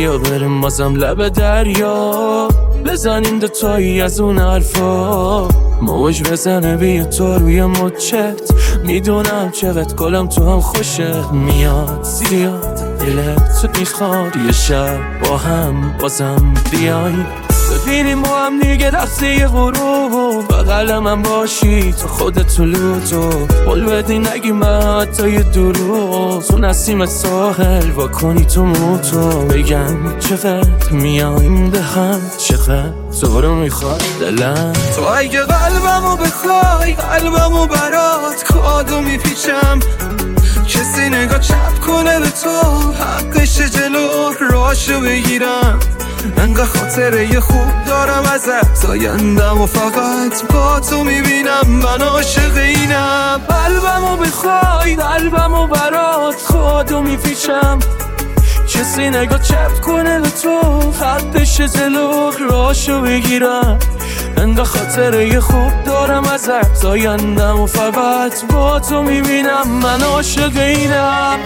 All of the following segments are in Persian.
بیا بریم بازم لب دریا، بزنیم دوتایی از اون حرفا، موج بزنه بیا تو روی مچت. میدونم چقدر گلم تو هم خوشت میاد، زیاد دلت تو میخواد یه شب با هم بازم بیایم، ببینیم با هم دیگه لحظه غروب، بغل من باشی تو خودت تو لوتو، قول بدی نگی من حتی یه دروغ، تو نسیم ساحل با کنی تو موتو، بگم چقدر میایم به هم، چقدر تو رو میخواد دلم. تو اگه قلبمو بخوای قلبمو برات کادو میپیچم، کسی نگاه چپ کنه به تو حقش جلو راشو بگیرم، انقدر خاطره خوب دارم ازت آیندم و فقط با تو میبینم، من عاشق اینم. قلبمو بخوای قلبمو برات کادو میپیچم، کسی نگاه چپ کنه به تو حقش جلو راشو بگیرم، انقدر خاطره خوب دارم ازت آیندم و فقط با تو میبینم، من عاشق اینم.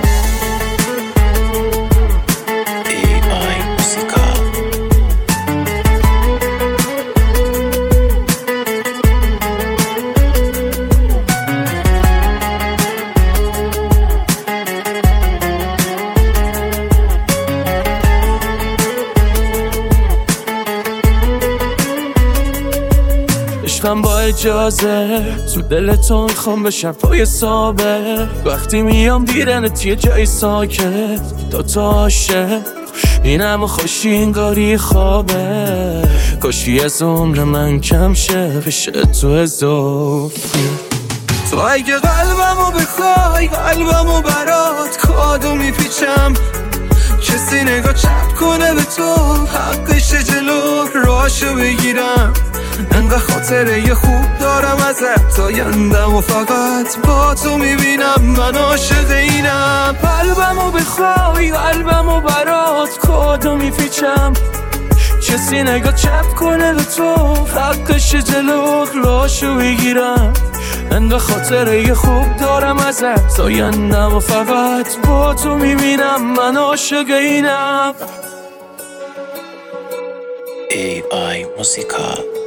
عشقم با اجازه تو دل تو میخوام بشم پای ثابت، وقتی میام دیدنت یه جای ساکت دوتا عاشق، این همه خوشی انگاری خوابه، کاشی از عمر من کم شه بشه تو اضافی. تو اگه قلبمو بخوای قلبمو برات کادو میپیچم، کسی نگاه چپ کنه به تو حقش جلو راشو بگیرم، انقدر خاطره خوب دارم ازت آیندم و فقط با تو میبینم، من عاشق اینم. قلبمو بخوای قلبمو برات کادو میپیچم، کسی نگاه چپ کنه به تو حقش جلو راشو بگیرم، انقدر خاطره خوب دارم ازت آیندم و فقط با تو میبینم، من عاشق اینم. AI موسیقا